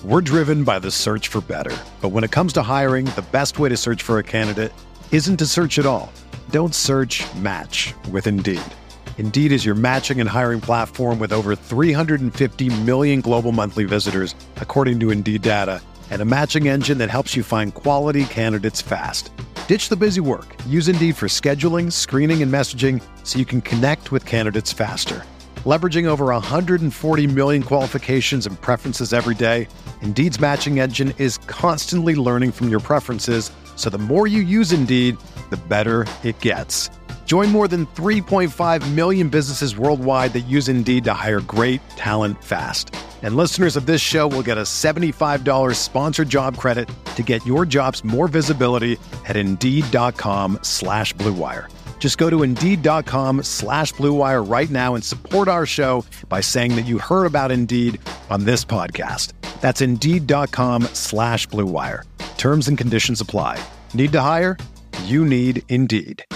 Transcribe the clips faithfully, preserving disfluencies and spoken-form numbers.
We're driven by the search for better. But when it comes to hiring, the best way to search for a candidate isn't to search at all. Don't search, match with Indeed. Indeed is your matching and hiring platform with over three hundred fifty million global monthly visitors, according to Indeed data, and a matching engine that helps you find quality candidates fast. Ditch the busy work. Use Indeed for scheduling, screening, and messaging so you can connect with candidates faster. Leveraging over one hundred forty million qualifications and preferences every day, Indeed's matching engine is constantly learning from your preferences, so the more you use Indeed, the better it gets. Join more than three point five million businesses worldwide that use Indeed to hire great talent fast. And listeners of this show will get a seventy-five dollars sponsored job credit to get your jobs more visibility at Indeed.com slash Blue Wire. Just go to Indeed.com slash Blue Wire right now and support our show by saying that you heard about Indeed on this podcast. That's Indeed.com slash Blue Wire. Terms and conditions apply. Need to hire? You need Indeed.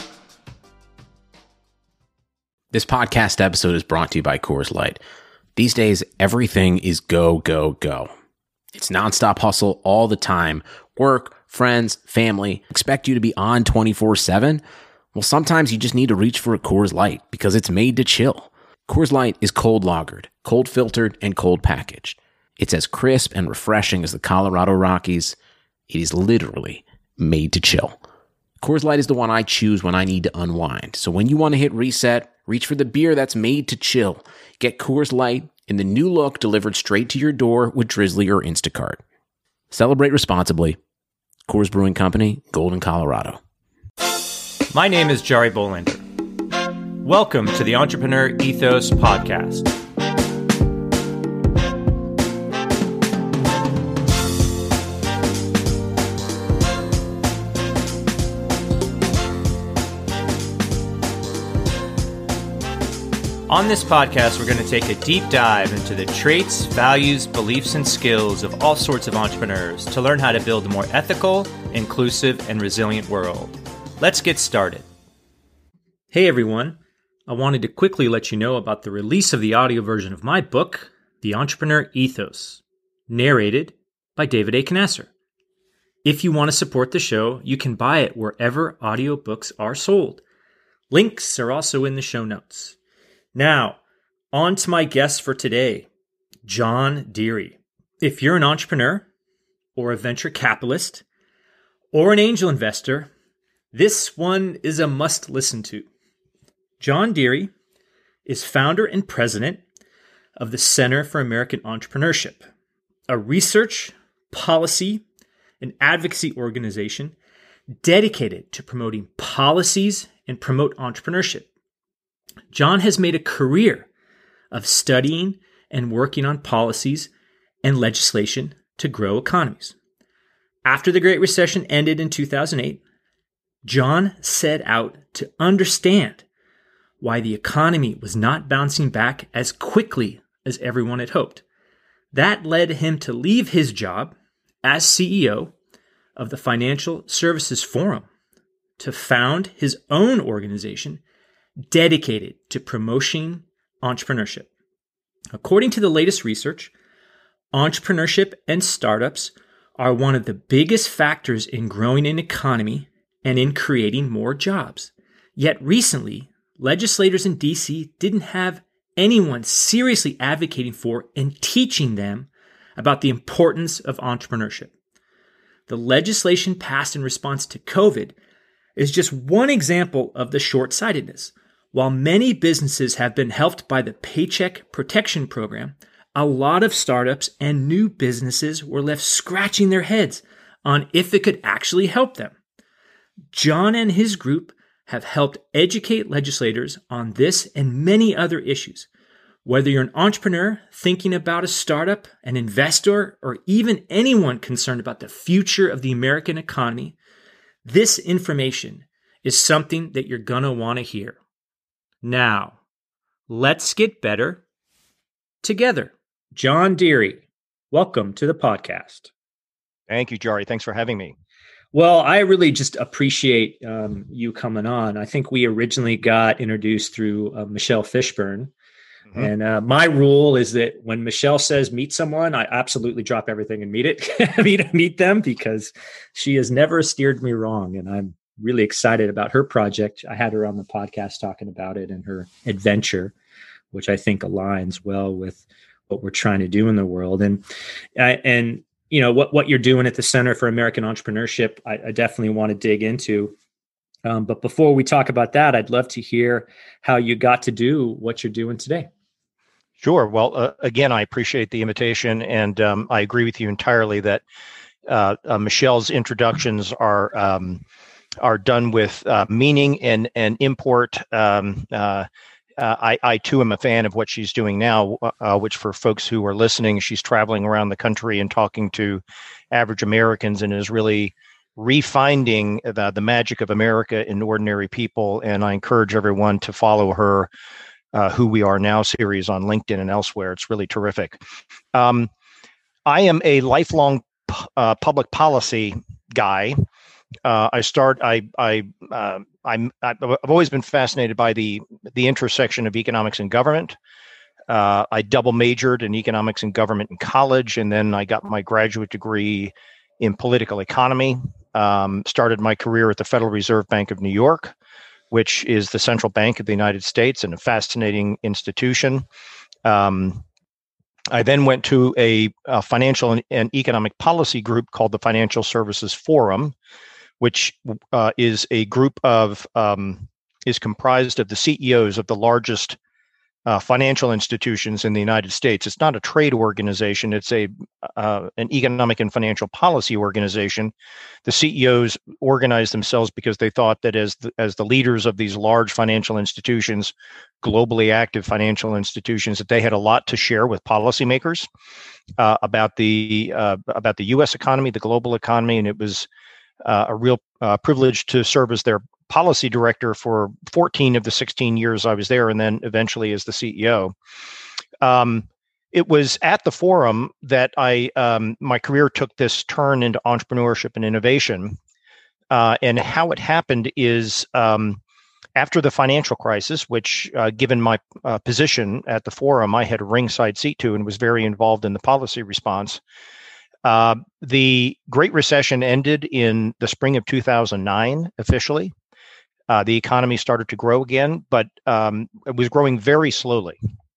This podcast episode is brought to you by Coors Light. These days, everything is go, go, go. It's nonstop hustle all the time. Work, friends, family expect you to be on twenty-four seven. Well, sometimes you just need to reach for a Coors Light because it's made to chill. Coors Light is cold lagered, cold filtered, and cold packaged. It's as crisp and refreshing as the Colorado Rockies. It is literally made to chill. Coors Light is the one I choose when I need to unwind. So when you want to hit reset, reach for the beer that's made to chill. Get Coors Light in the new look delivered straight to your door with Drizzly or Instacart. Celebrate responsibly. Coors Brewing Company, Golden, Colorado. My name is Jari Bolander. Welcome to the Entrepreneur Ethos Podcast. On this podcast, we're going to take a deep dive into the traits, values, beliefs, and skills of all sorts of entrepreneurs to learn how to build a more ethical, inclusive, and resilient world. Let's get started. Hey everyone, I wanted to quickly let you know about the release of the audio version of my book, The Entrepreneur Ethos, narrated by David A. Knasser. If you want to support the show, you can buy it wherever audiobooks are sold. Links are also in the show notes. Now, on to my guest for today, John Deary. If you're an entrepreneur, or a venture capitalist, or an angel investor, this one is a must listen to. John Deary is founder and president of the Center for American Entrepreneurship, a research, policy, and advocacy organization dedicated to promoting policies and promote entrepreneurship. John has made a career of studying and working on policies and legislation to grow economies. After the Great Recession ended in two thousand eight, John set out to understand why the economy was not bouncing back as quickly as everyone had hoped. That led him to leave his job as C E O of the Financial Services Forum to found his own organization dedicated to promoting entrepreneurship. According to the latest research, entrepreneurship and startups are one of the biggest factors in growing an economy and in creating more jobs. Yet recently, legislators in D C didn't have anyone seriously advocating for and teaching them about the importance of entrepreneurship. The legislation passed in response to COVID is just one example of the short-sightedness. While many businesses have been helped by the Paycheck Protection Program, a lot of startups and new businesses were left scratching their heads on if it could actually help them. John and his group have helped educate legislators on this and many other issues. Whether you're an entrepreneur thinking about a startup, an investor, or even anyone concerned about the future of the American economy, this information is something that you're going to want to hear. Now, let's get better together. John Deary, welcome to the podcast. Thank you, Jari. Thanks for having me. Well, I really just appreciate um, you coming on. I think we originally got introduced through uh, Michelle Fishburne, Mm-hmm. And uh, my rule is that when Michelle says meet someone, I absolutely drop everything and meet it, meet, meet them, because she has never steered me wrong. And I'm really excited about her project. I had her on the podcast talking about it and her adventure, which I think aligns well with what we're trying to do in the world. And, uh, and, you know, what, what you're doing at the Center for American Entrepreneurship, I, I definitely want to dig into. Um, but before we talk about that, I'd love to hear how you got to do what you're doing today. Sure. Well, uh, again, I appreciate the invitation, and um, I agree with you entirely that uh, uh, Michelle's introductions are um, are done with uh, meaning and and import. Um, uh, uh, I, I too am a fan of what she's doing now, uh, which for folks who are listening, she's traveling around the country and talking to average Americans and is really refinding the, the magic of America in ordinary people. And I encourage everyone to follow her uh, Who We Are Now series on LinkedIn and elsewhere. It's really terrific. Um, I am a lifelong uh, public policy guy. Uh, I start. I. I. Uh, I'm. I've always been fascinated by the the intersection of economics and government. Uh, I double majored in economics and government in college, and then I got my graduate degree in political economy. Um, started my career at the Federal Reserve Bank of New York, which is the central bank of the United States and a fascinating institution. Um, I then went to a, a financial and, and economic policy group called the Financial Services Forum, which uh, is a group of, um, is comprised of the C E Os of the largest uh, financial institutions in the United States. It's not a trade organization. It's a uh, an economic and financial policy organization. The C E Os organized themselves because they thought that as the, as the leaders of these large financial institutions, globally active financial institutions, that they had a lot to share with policymakers uh, about the uh, about the U S economy, the global economy, and it was uh, a real uh, privilege to serve as their policy director for fourteen of the sixteen years I was there, and then eventually as the C E O. Um, it was at the forum that I um, my career took this turn into entrepreneurship and innovation. Uh, and how it happened is um, after the financial crisis, which uh, given my uh, position at the forum, I had a ringside seat to and was very involved in the policy response. Uh, the Great Recession ended in the spring of two thousand nine officially. Uh, the economy started to grow again, but um, it was growing very slowly.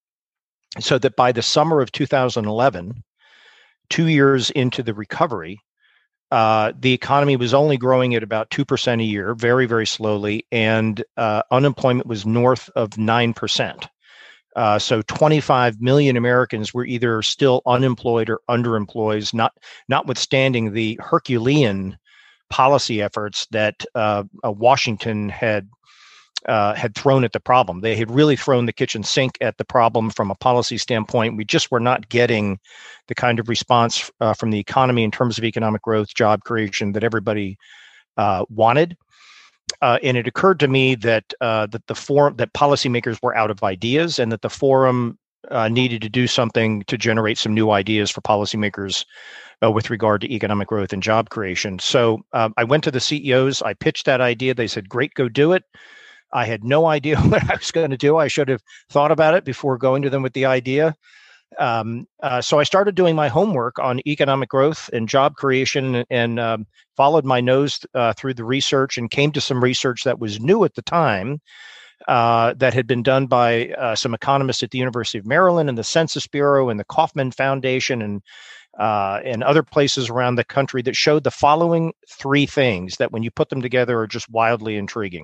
So that by the summer of two thousand eleven, two years into the recovery, uh, the economy was only growing at about two percent a year, very, very slowly, and uh, unemployment was north of nine percent. Uh, so twenty-five million Americans were either still unemployed or underemployed, not notwithstanding the Herculean policy efforts that uh, uh, Washington had uh, had thrown at the problem. They had really thrown the kitchen sink at the problem from a policy standpoint. We just were not getting the kind of response uh, from the economy in terms of economic growth, job creation that everybody uh, wanted. Uh, and it occurred to me that uh, that the forum that policymakers were out of ideas, and that the forum uh, needed to do something to generate some new ideas for policymakers Uh, with regard to economic growth and job creation. So uh, I went to the C E Os. I pitched that idea. They said, great, go do it. I had no idea what I was going to do. I should have thought about it before going to them with the idea. Um, uh, so I started doing my homework on economic growth and job creation, and, and um, followed my nose uh, through the research and came to some research that was new at the time uh, that had been done by uh, some economists at the University of Maryland and the Census Bureau and the Kauffman Foundation and Uh, and other places around the country that showed the following three things that when you put them together are just wildly intriguing.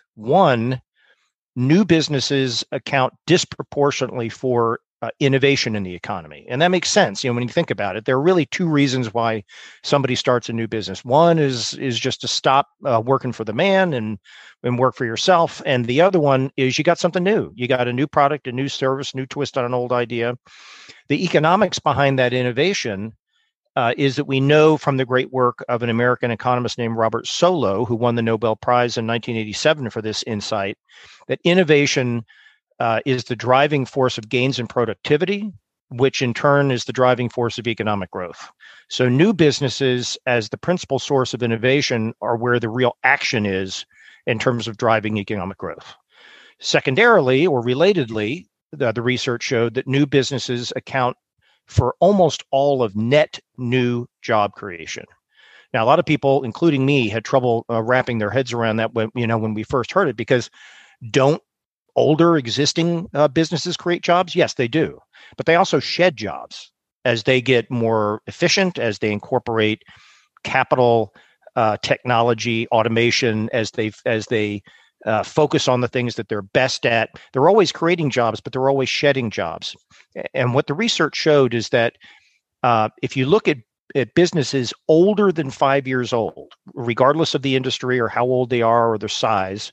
One, new businesses account disproportionately for uh, innovation in the economy. And that makes sense. You know, when you think about it, there are really two reasons why somebody starts a new business. One is is just to stop uh, working for the man and, and work for yourself. And the other one is you got something new. You got a new product, a new service, new twist on an old idea. The economics behind that innovation uh, is that we know from the great work of an American economist named Robert Solow, who won the Nobel Prize in nineteen eighty-seven for this insight, that innovation uh, is the driving force of gains in productivity, which in turn is the driving force of economic growth. So new businesses as the principal source of innovation are where the real action is in terms of driving economic growth. Secondarily, or relatedly, the, the research showed that new businesses account for almost all of net new job creation. Now, a lot of people, including me, had trouble uh, wrapping their heads around that when, you know, when we first heard it, because don't older existing uh, businesses create jobs? Yes, they do. But they also shed jobs as they get more efficient, as they incorporate capital, uh, technology, automation, as they as they uh, focus on the things that they're best at. They're always creating jobs, but they're always shedding jobs. And what the research showed is that uh, if you look at, at businesses older than five years old, regardless of the industry or how old they are or their size,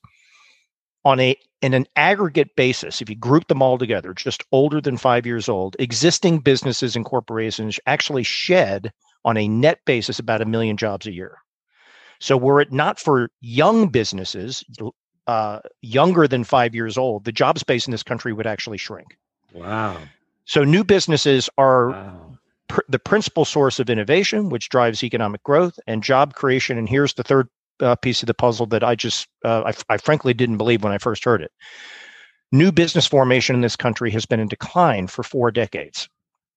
on a in an aggregate basis, if you group them all together, just older than five years old, existing businesses and corporations actually shed on a net basis about a million jobs a year. So were it not for young businesses, uh, younger than five years old, the job space in this country would actually shrink. Wow. So new businesses are Wow. pr- the principal source of innovation, which drives economic growth and job creation. And here's the third uh, piece of the puzzle that I just, uh, I, I frankly didn't believe when I first heard it. New business formation in this country has been in decline for four decades.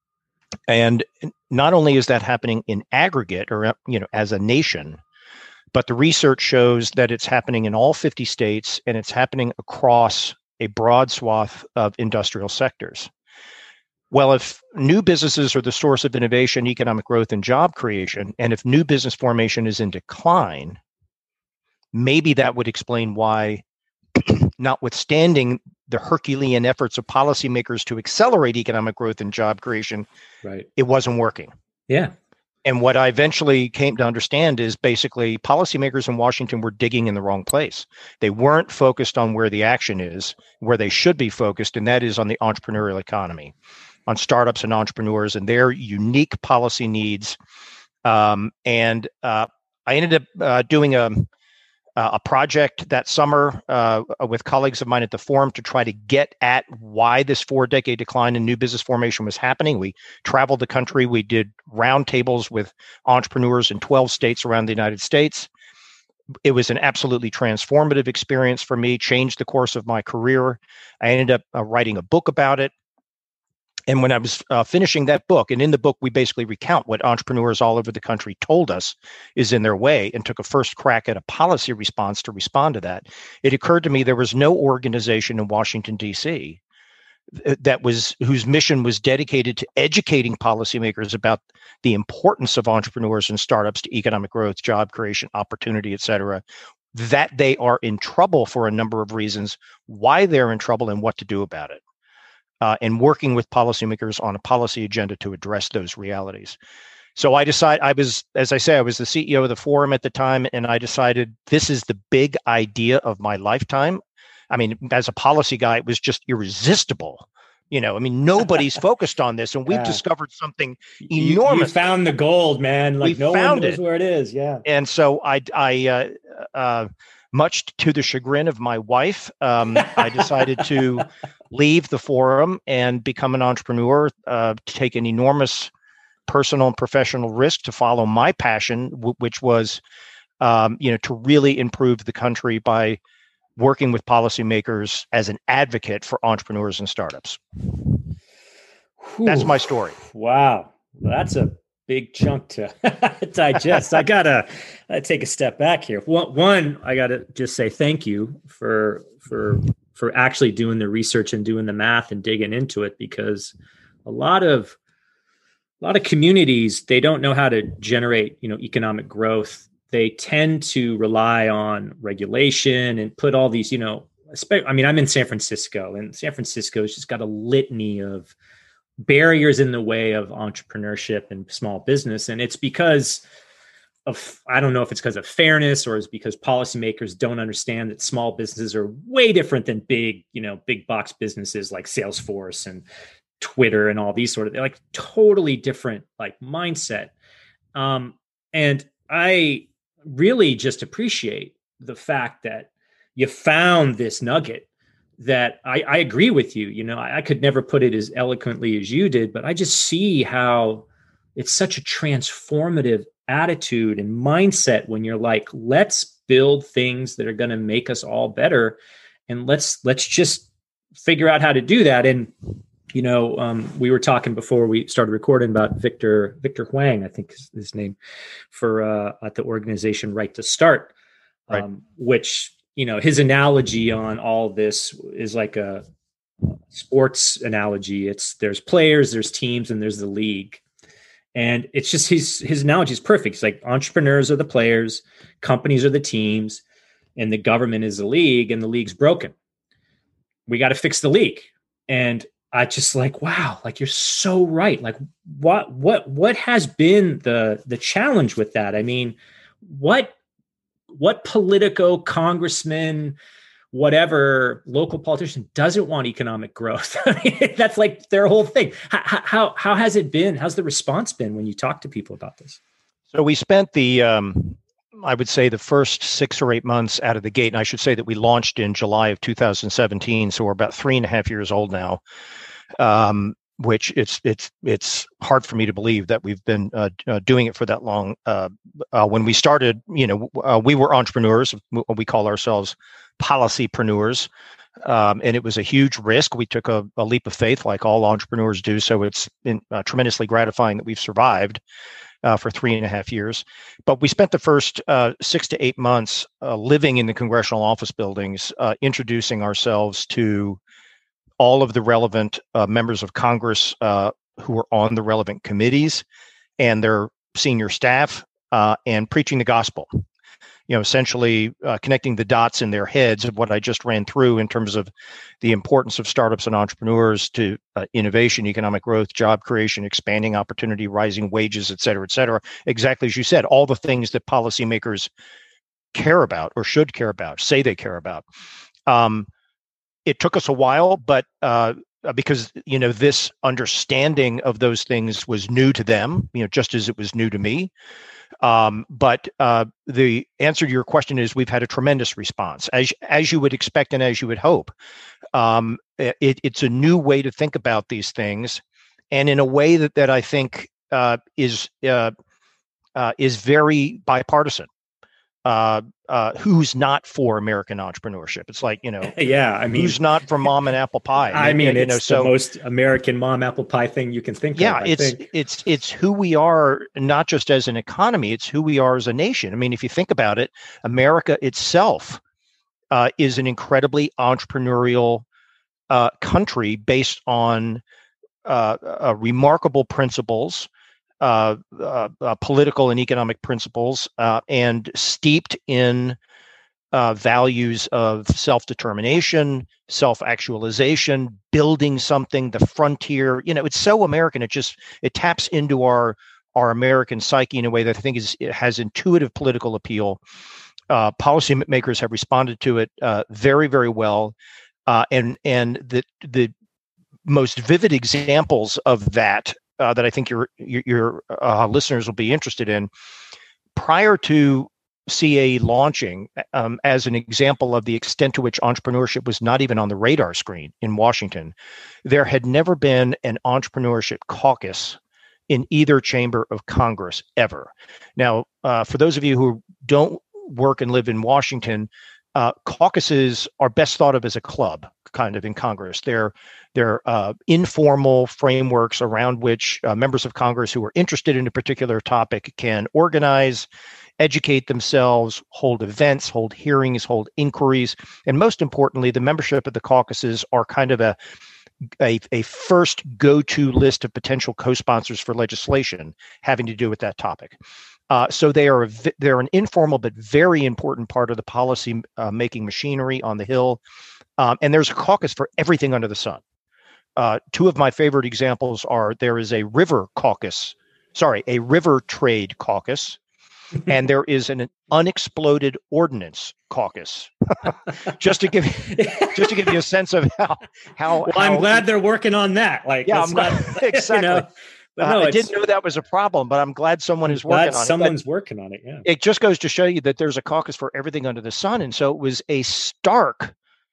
And not only is that happening in aggregate or, you know, as a nation, but the research shows that it's happening in all fifty states, and it's happening across a broad swath of industrial sectors. Well, if new businesses are the source of innovation, economic growth, and job creation, and if new business formation is in decline, maybe that would explain why, notwithstanding the Herculean efforts of policymakers to accelerate economic growth and job creation, Right. it wasn't working. Yeah. And what I eventually came to understand is basically policymakers in Washington were digging in the wrong place. They weren't focused on where the action is, where they should be focused, and that is on the entrepreneurial economy, on startups and entrepreneurs and their unique policy needs. Um, and uh, I ended up uh, doing a, a project that summer uh, with colleagues of mine at the Forum to try to get at why this four-decade decline in new business formation was happening. We traveled the country. We did roundtables with entrepreneurs in twelve states around the United States. It was an absolutely transformative experience for me, changed the course of my career. I ended up uh, writing a book about it. And when I was uh, finishing that book, and in the book, we basically recount what entrepreneurs all over the country told us is in their way and took a first crack at a policy response to respond to that. It occurred to me there was no organization in Washington, D C that was whose mission was dedicated to educating policymakers about the importance of entrepreneurs and startups to economic growth, job creation, opportunity, et cetera, that they are in trouble for a number of reasons, why they're in trouble, and what to do about it. Uh, and working with policymakers on a policy agenda to address those realities. So I decided, I was, as I say, I was the C E O of the Forum at the time, and I decided this is the big idea of my lifetime. I mean, as a policy guy, it was just irresistible. You know, I mean, nobody's focused on this, and we've Yeah. discovered something You- enormous. You found the gold, man. Like We no one found knows it. where it is. Yeah. And so I, I, uh, uh, much to the chagrin of my wife, um, I decided to leave the Forum and become an entrepreneur, uh, to take an enormous personal and professional risk to follow my passion, w- which was, um, you know, to really improve the country by working with policymakers as an advocate for entrepreneurs and startups. That's my story. Wow. Well, that's a big chunk to digest. I gotta I take a step back here. One, one, I gotta just say thank you for for for actually doing the research and doing the math and digging into it, because a lot of a lot of communities, they don't know how to generate, you know, economic growth. They tend to rely on regulation and put all these, you know, I mean, I'm in San Francisco, and San Francisco's just got a litany of barriers in the way of entrepreneurship and small business. And it's because of, I don't know if it's because of fairness or it's because policymakers don't understand that small businesses are way different than big, you know, big box businesses like Salesforce and Twitter and all these sort of, they're like totally different, like mindset. Um, and I really just appreciate the fact that you found this nugget that I, I agree with you. You know, I, I could never put it as eloquently as you did, but I just see how it's such a transformative attitude and mindset when you're like, let's build things that are going to make us all better. And let's, let's just figure out how to do that. And, you know, um, we were talking before we started recording about Victor, Victor Huang, I think is his name, for uh, at the organization Right to Start, um, right. which, you know, his analogy on all this is like a sports analogy. It's there's players, there's teams, and there's the league. And it's just his his analogy is perfect. It's like entrepreneurs are the players, companies are the teams, and the government is the league, and the league's broken. We got to fix the league. And I just like, wow, like you're so right. Like what what what has been the the challenge with that? I mean, what what Politico, congressman, whatever local politician doesn't want economic growth? I mean, that's like their whole thing. How, how how has it been? How's the response been when you talk to people about this? So we spent the, um, I would say, the first six or eight months out of the gate, and I should say that we launched in July of two thousand seventeen, so we're about three and a half years old now. Um, which it's it's it's hard for me to believe that we've been uh, uh, doing it for that long. Uh, uh, when we started, you know, uh, we were entrepreneurs. We call ourselves policypreneurs, um, and it was a huge risk. We took a, a leap of faith, like all entrepreneurs do. So it's been uh, tremendously gratifying that we've survived uh, for three and a half years. But we spent the first uh, six to eight months uh, living in the congressional office buildings, uh, introducing ourselves to all of the relevant uh, members of Congress uh, who are on the relevant committees and their senior staff, uh, and preaching the gospel. You know, essentially uh, connecting the dots in their heads of what I just ran through in terms of the importance of startups and entrepreneurs to uh, innovation, economic growth, job creation, expanding opportunity, rising wages, et cetera, et cetera. Exactly as you said, all the things that policymakers care about or should care about, say they care about. Um, It took us a while, but uh, because, you know, this understanding of those things was new to them, you know, just as it was new to me. Um, but uh, the answer to your question is we've had a tremendous response, as as you would expect and as you would hope. Um, it, it's a new way to think about these things, and in a way that that I think uh, is uh, uh, is very bipartisan. Uh, uh, who's not for American entrepreneurship? It's like, you know, yeah, I mean, who's not for mom and apple pie? I mean, you it's know, the so, most American mom apple pie thing you can think yeah, of. Yeah, it's think. it's it's who we are, not just as an economy. It's who we are as a nation. I mean, if you think about it, America itself uh, is an incredibly entrepreneurial uh, country based on uh, uh, remarkable principles. Uh, uh, uh, political and economic principles, uh, and steeped in uh, values of self-determination, self-actualization, building something, the frontier. You know, it's so American. It just it taps into our our American psyche in a way that I think is it has intuitive political appeal. Uh, policymakers have responded to it uh, very, very well, uh, and and the the most vivid examples of that. Uh, that I think your your, your uh, listeners will be interested in. Prior to C A launching, um, as an example of the extent to which entrepreneurship was not even on the radar screen in Washington, there had never been an entrepreneurship caucus in either chamber of Congress ever. Now, uh, for those of you who don't work and live in Washington, uh, caucuses are best thought of as a club, kind of in Congress. They're they're uh, informal frameworks around which uh, members of Congress who are interested in a particular topic can organize, educate themselves, hold events, hold hearings, hold inquiries, and most importantly, the membership of the caucuses are kind of a a, a first go-to list of potential co-sponsors for legislation having to do with that topic. Uh, so they are they're an informal but very important part of the policy uh, making machinery on the Hill, um, and there's a caucus for everything under the sun. Uh, two of my favorite examples are there is a river caucus, sorry, a river trade caucus, and there is an unexploded ordnance caucus. just to give just to give you a sense of how how. Well, how, I'm glad they're working on that. Like, yeah, I'm not, glad, exactly. You know, but no, uh, I didn't know that was a problem, but I'm glad someone is glad working on someone's it. Someone's working on it. Yeah, it just goes to show you that there's a caucus for everything under the sun, and so it was a stark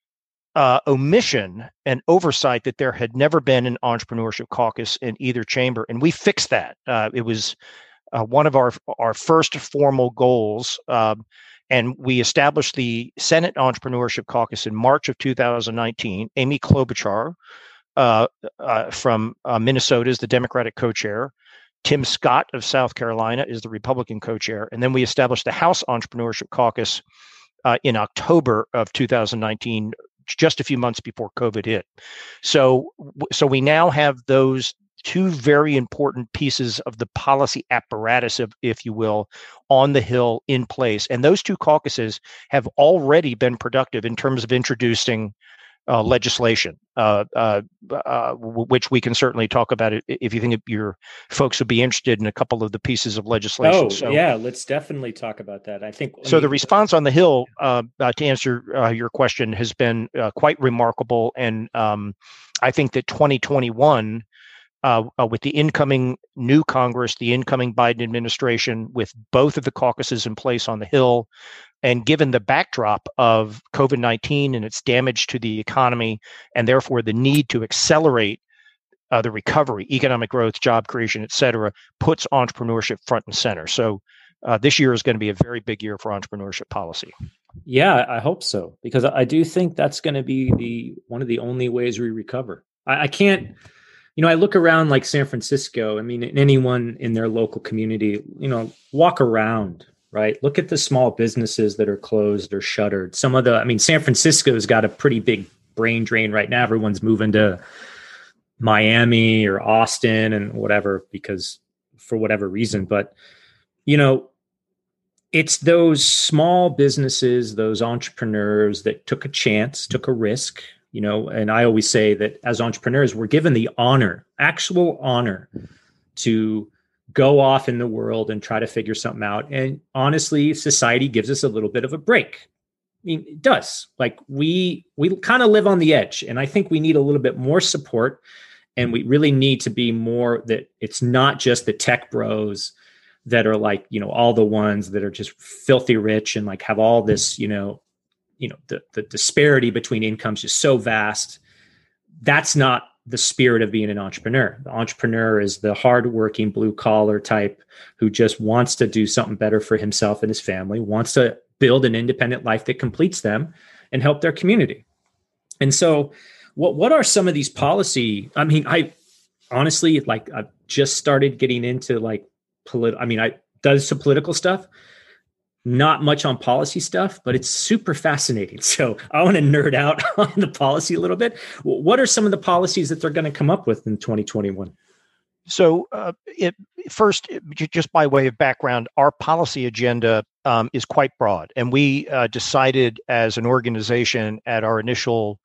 uh, omission and oversight that there had never been an entrepreneurship caucus in either chamber, and we fixed that. Uh, it was uh, one of our our first formal goals, um, And we established the Senate Entrepreneurship Caucus in March of two thousand nineteen. Amy Klobuchar uh, uh, from uh, Minnesota is the Democratic co-chair. Tim Scott of South Carolina is the Republican co-chair. And then we established the House Entrepreneurship Caucus uh, in October of two thousand nineteen, just a few months before COVID hit. So, so we now have those two very important pieces of the policy apparatus, of, if you will, on the Hill in place. And those two caucuses have already been productive in terms of introducing uh, legislation, uh, uh, uh, which we can certainly talk about it if you think your folks would be interested in a couple of the pieces of legislation. Oh, so, yeah, let's definitely talk about that. I think I so. mean, The response on the Hill, uh, uh, to answer uh, your question, has been uh, quite remarkable, and um, I think that twenty twenty-one. Uh, uh, with the incoming new Congress, the incoming Biden administration, with both of the caucuses in place on the Hill, and given the backdrop of COVID nineteen and its damage to the economy, and therefore the need to accelerate uh, the recovery, economic growth, job creation, et cetera, puts entrepreneurship front and center. So uh, this year is going to be a very big year for entrepreneurship policy. Yeah, I hope so, because I do think that's going to be the one of the only ways we recover. I, I can't. You know, I look around like San Francisco. I mean, anyone in their local community, you know, walk around, right? Look at the small businesses that are closed or shuttered. Some of the, I mean, San Francisco's got a pretty big brain drain right now. Everyone's moving to Miami or Austin and whatever, because for whatever reason. But, you know, it's those small businesses, those entrepreneurs that took a chance, took a risk. You know, and I always say that as entrepreneurs, we're given the honor, actual honor, to go off in the world and try to figure something out. And honestly, society gives us a little bit of a break. I mean, it does. Like we we kind of live on the edge, and I think we need a little bit more support. And we really need to be more that it's not just the tech bros that are like, you know, all the ones that are just filthy rich and like have all this, you know, you know, the, the disparity between incomes is so vast. That's not the spirit of being an entrepreneur. The entrepreneur is the hardworking blue collar type who just wants to do something better for himself and his family, wants to build an independent life that completes them and help their community. And so what, what are some of these policy? I mean, I honestly, like I've just started getting into like political, I mean, I does some political stuff. Not much on policy stuff, but it's super fascinating. So I want to nerd out on the policy a little bit. What are some of the policies that they're going to come up with in twenty twenty-one? So uh, it, first, just by way of background, our policy agenda um, is quite broad. And we uh, decided as an organization at our initial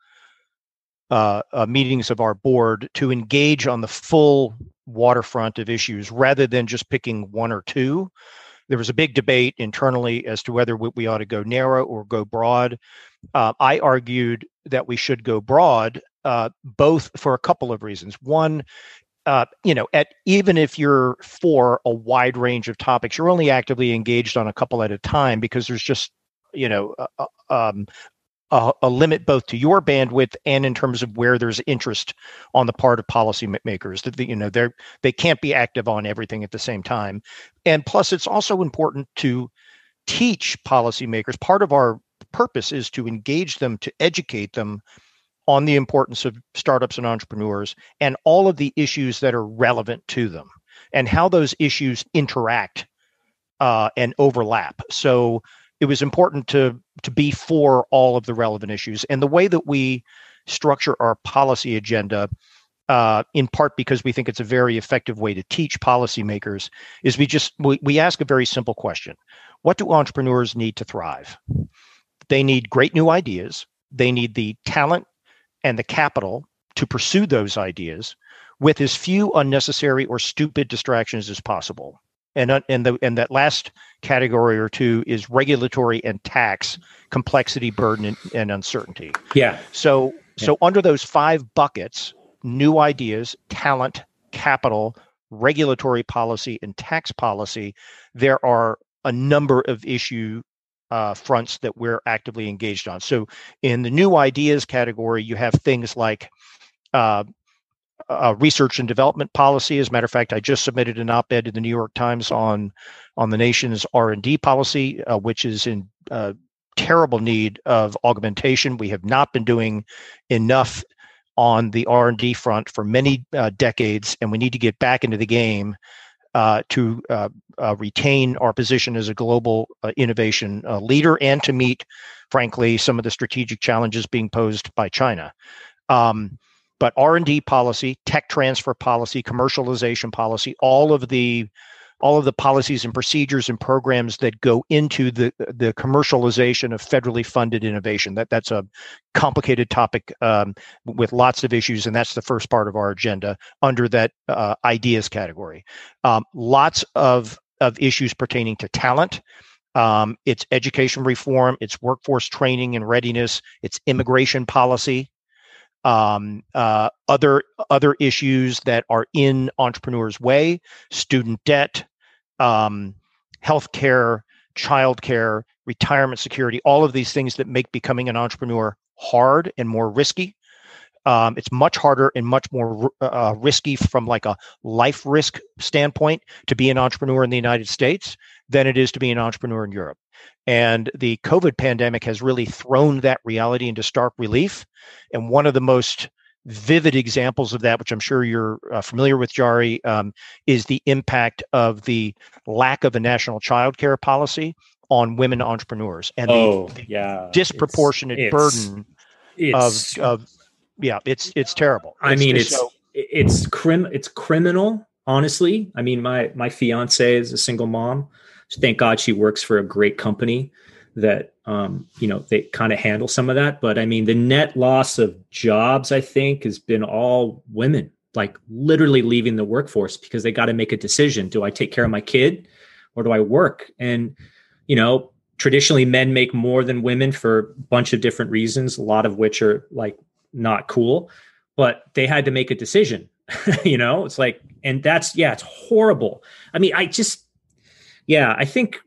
uh, uh, meetings of our board to engage on the full waterfront of issues rather than just picking one or two. There was a big debate internally as to whether we ought to go narrow or go broad. Uh, I argued that we should go broad, uh, both for a couple of reasons. One, uh, you know, at even if you're for a wide range of topics, you're only actively engaged on a couple at a time because there's just, you know, uh, um, a, a limit both to your bandwidth and in terms of where there's interest on the part of policymakers. That you know they they can't be active on everything at the same time. And plus, it's also important to teach policymakers. Part of our purpose is to engage them, to educate them on the importance of startups and entrepreneurs and all of the issues that are relevant to them and how those issues interact uh, and overlap. So it was important to to be for all of the relevant issues. And the way that we structure our policy agenda, uh, in part because we think it's a very effective way to teach policymakers, is we just we, we ask a very simple question. What do entrepreneurs need to thrive? They need great new ideas. They need the talent and the capital to pursue those ideas with as few unnecessary or stupid distractions as possible. And uh, and the and that last category or two is regulatory and tax complexity, burden, and, and uncertainty. Yeah. So yeah. so under those five buckets, new ideas, talent, capital, regulatory policy, and tax policy, there are a number of issue uh, fronts that we're actively engaged on. So in the new ideas category, you have things like uh, Uh, research and development policy. As a matter of fact, I just submitted an op-ed to the New York Times on on the nation's R and D policy, uh, which is in uh, terrible need of augmentation. We have not been doing enough on the R and D front for many uh, decades, and we need to get back into the game uh, to uh, uh, retain our position as a global uh, innovation uh, leader and to meet, frankly, some of the strategic challenges being posed by China. Um, but R and D policy, tech transfer policy, commercialization policy, all of the all of the policies and procedures and programs that go into the the commercialization of federally funded innovation. That that's a complicated topic um, with lots of issues, and that's the first part of our agenda under that uh, ideas category. Um, lots of of issues pertaining to talent. Um, it's education reform, it's workforce training and readiness, it's immigration policy. Um, uh, other other issues that are in entrepreneurs' way: student debt, um, healthcare, childcare, retirement security. All of these things that make becoming an entrepreneur hard and more risky. Um, it's much harder and much more uh, risky from like a life risk standpoint to be an entrepreneur in the United States than it is to be an entrepreneur in Europe. And the COVID pandemic has really thrown that reality into stark relief. And one of the most vivid examples of that, which I'm sure you're uh, familiar with, Jari, um, is the impact of the lack of a national child care policy on women entrepreneurs and oh, the, the yeah. disproportionate it's, burden it's, of, of, yeah, it's it's terrible. I it's, mean, it's it's so, it's crim it's criminal, honestly. I mean, my my fiance is a single mom. Thank God she works for a great company that, um, you know, they kind of handle some of that. But I mean, the net loss of jobs, I think, has been all women, like literally leaving the workforce because they got to make a decision. Do I take care of my kid or do I work? And, you know, traditionally men make more than women for a bunch of different reasons, a lot of which are like not cool, but they had to make a decision, you know, it's like, and that's, yeah, it's horrible. I mean, I just, yeah, I think,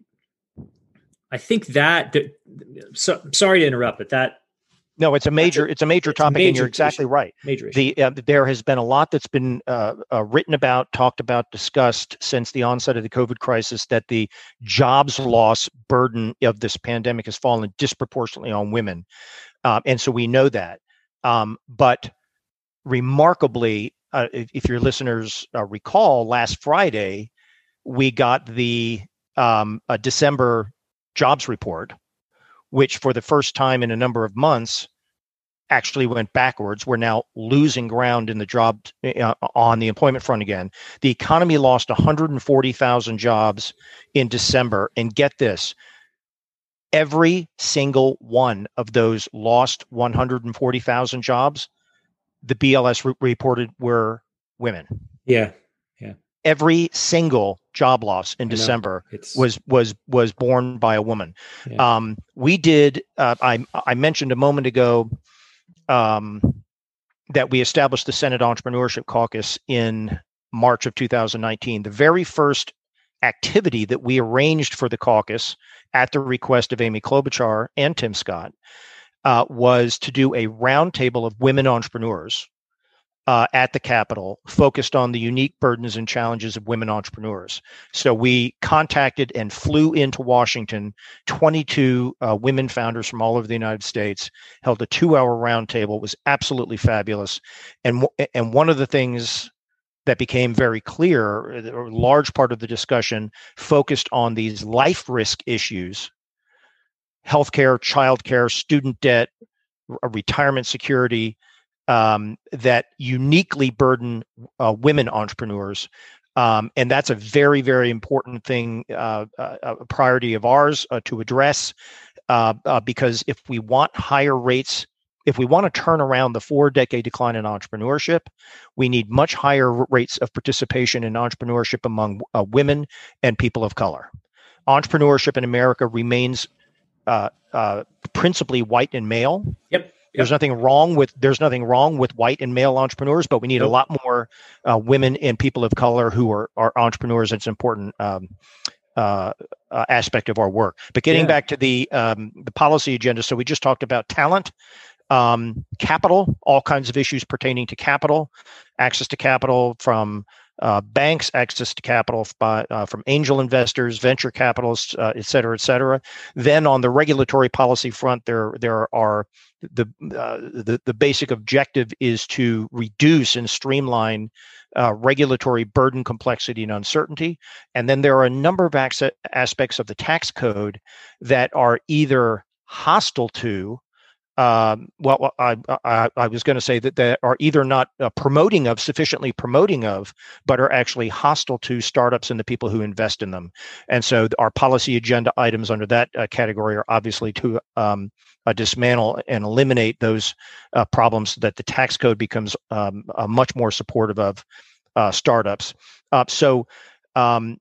I think that, so, sorry to interrupt, but that. No, it's a major, it's a major it's topic, major and you're exactly issue. right. Major issue. The, uh, there has been a lot that's been uh, uh, written about, talked about, discussed since the onset of the COVID crisis, that the jobs loss burden of this pandemic has fallen disproportionately on women. Um, and so we know that. Um, but remarkably, uh, if, if your listeners uh, recall, last Friday, we got the um, a December jobs report, which for the first time in a number of months actually went backwards. We're now losing ground in the job uh, on the employment front again. The economy lost one hundred forty thousand jobs in December. And get this, every single one of those lost one hundred forty thousand jobs, the B L S re- reported were women. Yeah. Yeah. Every single job loss in December was was was borne by a woman. Yeah. Um, we did. Uh, I I mentioned a moment ago um, that we established the Senate Entrepreneurship Caucus in March of two thousand nineteen. The very first activity that we arranged for the caucus, at the request of Amy Klobuchar and Tim Scott, uh, was to do a roundtable of women entrepreneurs Uh, at the Capitol, focused on the unique burdens and challenges of women entrepreneurs. So we contacted and flew into Washington twenty-two uh, women founders from all over the United States, held a two-hour roundtable. It was absolutely fabulous. And, and one of the things that became very clear, a large part of the discussion focused on these life risk issues: healthcare, childcare, student debt, retirement security, Um, that uniquely burden uh, women entrepreneurs. Um, and that's a very, very important thing, uh, uh, a priority of ours uh, to address, uh, uh, because if we want higher rates, if we want to turn around the four-decade decline in entrepreneurship, we need much higher rates of participation in entrepreneurship among uh, women and people of color. Entrepreneurship in America remains uh, uh, principally white and male. Yep. There's yep. nothing wrong with there's nothing wrong with white and male entrepreneurs, but we need nope. a lot more uh, women and people of color who are, are entrepreneurs. It's an important um, uh, uh, aspect of our work. But getting yeah. back to the um, the policy agenda, so we just talked about talent, um, capital, all kinds of issues pertaining to capital, access to capital, from uh, banks, access to capital by, uh, from angel investors, venture capitalists, uh, et cetera, et cetera. Then on the regulatory policy front, there there are the uh, the, the basic objective is to reduce and streamline uh, regulatory burden, complexity, and uncertainty. And then there are a number of ac- aspects of the tax code that are either hostile to Um, well, I, I, I was going to say that they are either not uh, promoting of, sufficiently promoting of, but are actually hostile to startups and the people who invest in them. And so our policy agenda items under that uh, category are obviously to um, uh, dismantle and eliminate those uh, problems so that the tax code becomes um, uh, much more supportive of uh, startups. Uh, so um,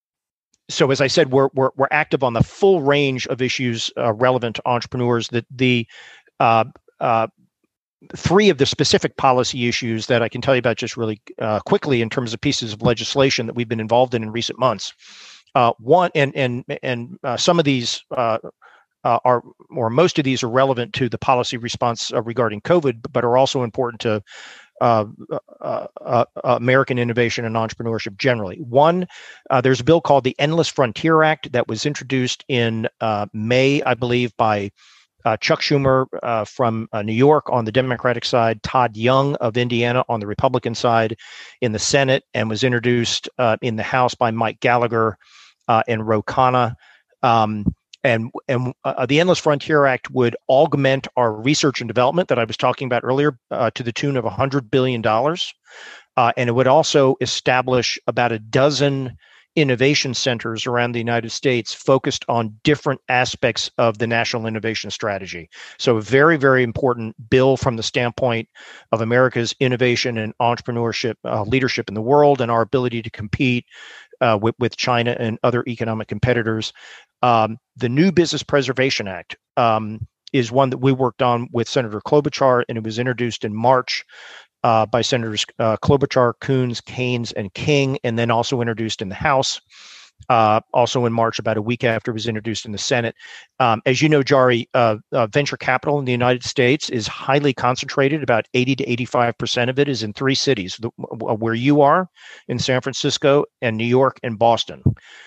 So as I said, we're, we're we're active on the full range of issues uh, relevant to entrepreneurs. That the uh, uh, three of the specific policy issues that I can tell you about just really uh, quickly in terms of pieces of legislation that we've been involved in in recent months. Uh, one and and and uh, some of these uh, uh, are, or most of these are relevant to the policy response uh, regarding COVID, but are also important to Uh, uh, uh, American innovation and entrepreneurship generally. One, uh, there's a bill called the Endless Frontier Act that was introduced in uh, May, I believe, by uh, Chuck Schumer uh, from uh, New York on the Democratic side, Todd Young of Indiana on the Republican side in the Senate, and was introduced uh, in the House by Mike Gallagher uh, and Ro Khanna. Um, And, and uh, the Endless Frontier Act would augment our research and development that I was talking about earlier uh, to the tune of one hundred billion dollars. Uh, and it would also establish about a dozen innovation centers around the United States focused on different aspects of the National Innovation Strategy. So a very, very important bill from the standpoint of America's innovation and entrepreneurship uh, leadership in the world and our ability to compete uh, with, with China and other economic competitors. Um, the new Business Preservation Act um, is one that we worked on with Senator Klobuchar, and it was introduced in March uh, by Senators uh, Klobuchar, Coons, Keynes, and King, and then also introduced in the House, uh, also in March, about a week after it was introduced in the Senate. Um, as you know, Jari, uh, uh, venture capital in the United States is highly concentrated. About eighty to eighty-five percent of it is in three cities, the, where you are, in San Francisco, and New York, and Boston.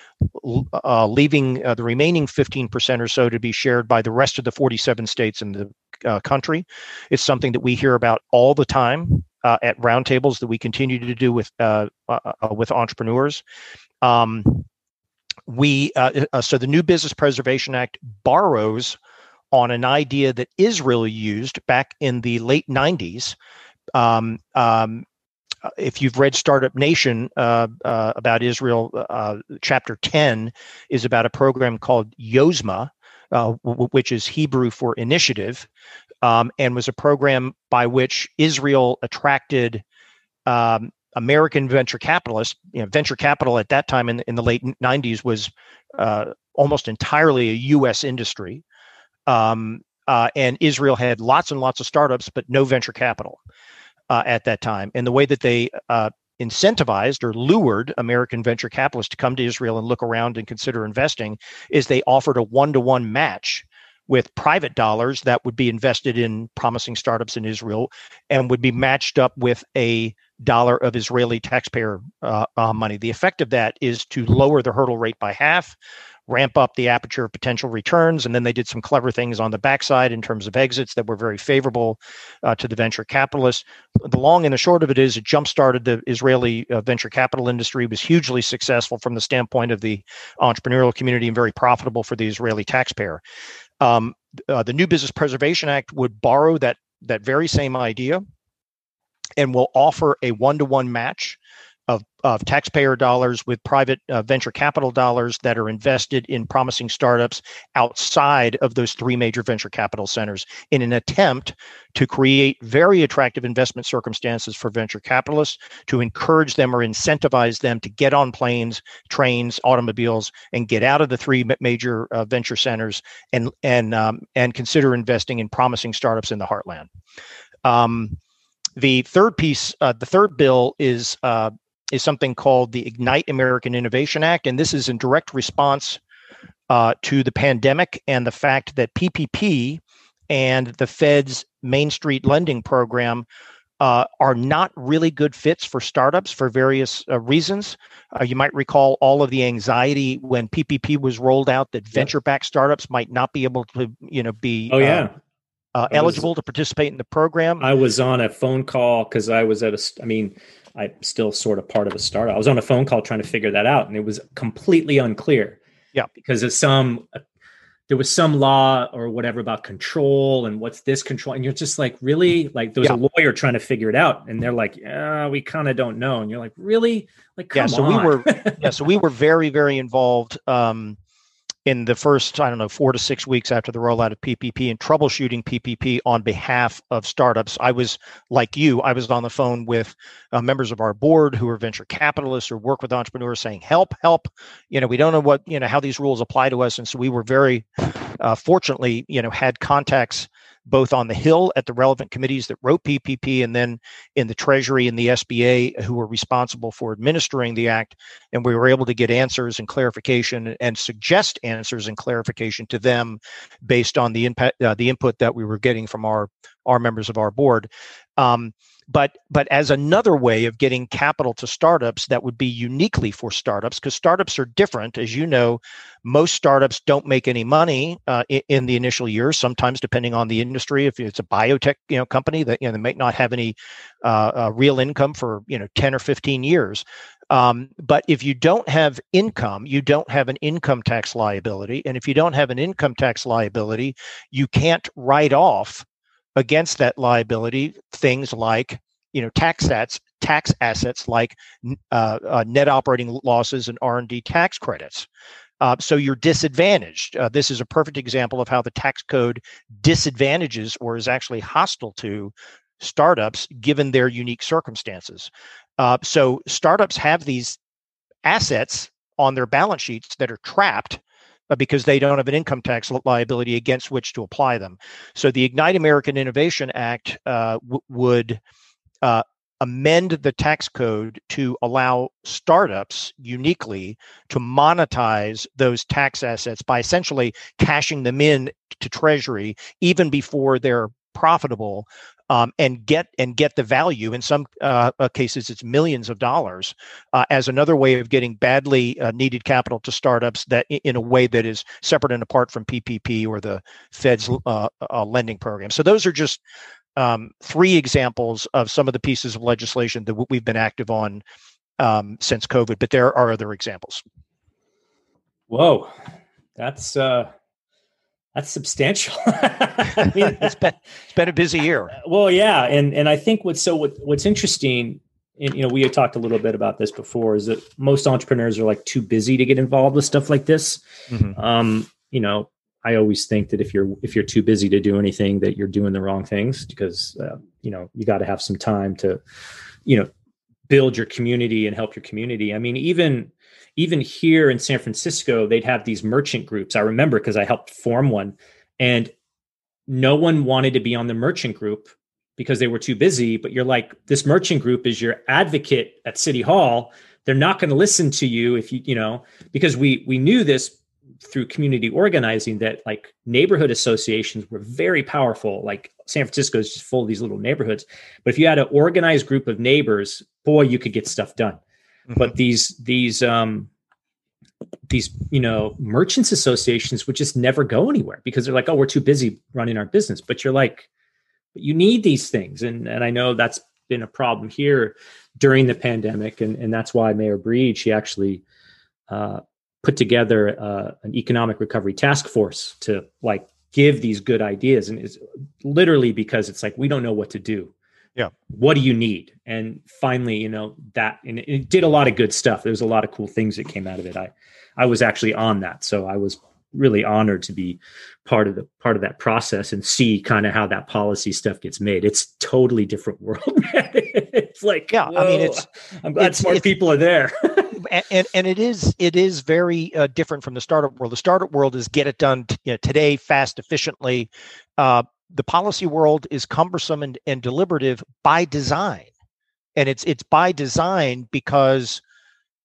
Uh, leaving uh, the remaining fifteen percent or so to be shared by the rest of the forty-seven states in the uh, country. It's something that we hear about all the time uh, at roundtables that we continue to do with uh, uh, with entrepreneurs. Um, we uh, uh, so the new Business Preservation Act borrows on an idea that Israel used back in the late nineties. Um, um, If you've read Startup Nation uh, uh, about Israel, uh, chapter ten is about a program called Yozma, uh, w- which is Hebrew for initiative, um, and was a program by which Israel attracted um, American venture capitalists. You know, venture capital at that time in, in the late nineties was uh, almost entirely a U S industry, um, uh, and Israel had lots and lots of startups, but no venture capital. Uh, at that time. And the way that they uh, incentivized or lured American venture capitalists to come to Israel and look around and consider investing is they offered a one-to-one match with private dollars that would be invested in promising startups in Israel and would be matched up with a dollar of Israeli taxpayer uh, uh, money. The effect of that is to lower the hurdle rate by half, ramp up the aperture of potential returns, and then they did some clever things on the backside in terms of exits that were very favorable uh, to the venture capitalists. The long and the short of it is it jump-started the Israeli uh, venture capital industry, was hugely successful from the standpoint of the entrepreneurial community and very profitable for the Israeli taxpayer. Um, uh, the new Business Preservation Act would borrow that that very same idea and will offer a one-to-one match Of, of taxpayer dollars with private uh, venture capital dollars that are invested in promising startups outside of those three major venture capital centers in an attempt to create very attractive investment circumstances for venture capitalists, to encourage them or incentivize them to get on planes, trains, automobiles, and get out of the three major uh, venture centers and and um, and consider investing in promising startups in the heartland. Um, the third piece, uh, the third bill is uh, is something called the Ignite American Innovation Act. And this is in direct response uh, to the pandemic and the fact that P P P and the Fed's Main Street lending program uh, are not really good fits for startups for various uh, reasons. Uh, you might recall all of the anxiety when P P P was rolled out that venture-backed startups might not be able to, you know, be oh yeah. uh, uh, eligible was, to participate in the program. I was on a phone call because I was at a, I mean, I'm still sort of part of a startup. I was on a phone call trying to figure that out, and it was completely unclear. Yeah, because of some, there was some law or whatever about control and what's this control, and you're just like, really? Like there was yeah. a lawyer trying to figure it out, and they're like, yeah, we kind of don't know, and you're like, really? Like, come yeah. So on. we were, yeah. So we were very, very involved. Um, in the first, I don't know, four to six weeks after the rollout of P P P and troubleshooting P P P on behalf of startups. I was, like you, I was on the phone with uh, members of our board who are venture capitalists or work with entrepreneurs saying, help, help. You know, we don't know what, you know, how these rules apply to us. And so we were very, uh, fortunately, you know, had contacts both on the Hill at the relevant committees that wrote P P P and then in the Treasury and the S B A who were responsible for administering the act. And we were able to get answers and clarification and suggest answers and clarification to them based on the impact, uh, the input that we were getting from our, our members of our board. Um, But but as another way of getting capital to startups that would be uniquely for startups, because startups are different. As you know, most startups don't make any money uh, in, in the initial years, sometimes depending on the industry. If it's a biotech you know, company that you know, they might not have any uh, uh, real income for you know ten or fifteen years. Um, but if you don't have income, you don't have an income tax liability. And if you don't have an income tax liability, you can't write off against that liability things like you know tax assets, tax assets like uh, uh, net operating losses and R and D tax credits. Uh, so you're disadvantaged. Uh, this is a perfect example of how the tax code disadvantages or is actually hostile to startups given their unique circumstances. Uh, so startups have these assets on their balance sheets that are trapped because they don't have an income tax liability against which to apply them. So the Ignite American Innovation Act uh, w- would uh, amend the tax code to allow startups uniquely to monetize those tax assets by essentially cashing them in to Treasury even before they're profitable. Um, and get and get the value. In some uh, cases, it's millions of dollars uh, as another way of getting badly uh, needed capital to startups that in a way that is separate and apart from P P P or the Fed's uh, uh, lending program. So those are just um, three examples of some of the pieces of legislation that we've been active on um, since COVID, but there are other examples. Whoa, that's uh, that's substantial. I mean, it's been it's been a busy year. Well, yeah, and and I think what's so what, what's interesting, and you know, we had talked a little bit about this before, is that most entrepreneurs are like too busy to get involved with stuff like this. Mm-hmm. Um, you know, I always think that if you're if you're too busy to do anything, that you're doing the wrong things because uh, you know you got to have some time to, you know, build your community and help your community. I mean, even. Even here in San Francisco, they'd have these merchant groups. I remember because I helped form one, and no one wanted to be on the merchant group because they were too busy. But you're like, this merchant group is your advocate at City Hall. They're not going to listen to you if you, you know, because we we knew this through community organizing that like neighborhood associations were very powerful. Like San Francisco is just full of these little neighborhoods. But if you had an organized group of neighbors, boy, you could get stuff done. But these these um, these you know merchants associations would just never go anywhere because they're like, oh, we're too busy running our business. But you're like, but you need these things, and and I know that's been a problem here during the pandemic, and and that's why Mayor Breed, she actually uh, put together uh, an economic recovery task force to like give these good ideas, and it's literally because it's like we don't know what to do. Yeah. What do you need? And finally, you know, that, and it, it did a lot of good stuff. There's a lot of cool things that came out of it. I, I was actually on that. So I was really honored to be part of the, part of that process and see kind of how that policy stuff gets made. It's totally different world. It's like, yeah, whoa, I mean, it's, I'm glad it's, smart it's, people are there. and, and, and it is, it is very uh, different from the startup world. The startup world is get it done t- you know, today, fast, efficiently. Uh, The policy world is cumbersome and, and deliberative by design. And it's it's by design because